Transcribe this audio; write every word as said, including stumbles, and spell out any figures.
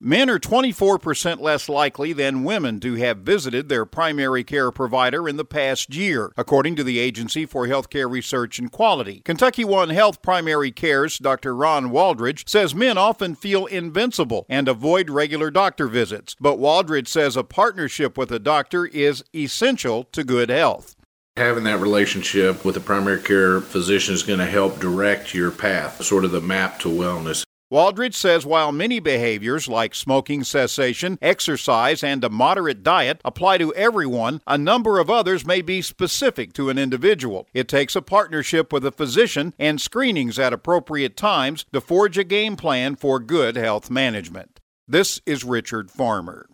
Men are twenty-four percent less likely than women to have visited their primary care provider in the past year, according to the Agency for Healthcare Research and Quality. Kentucky One Health Primary Care's Doctor Ron Waldridge says men often feel invincible and avoid regular doctor visits, but Waldridge says a partnership with a doctor is essential to good health. Having that relationship with a primary care physician is going to help direct your path, sort of the map to wellness. Waldridge says while many behaviors like smoking cessation, exercise, and a moderate diet apply to everyone, a number of others may be specific to an individual. It takes a partnership with a physician and screenings at appropriate times to forge a game plan for good health management. This is Richard Farmer.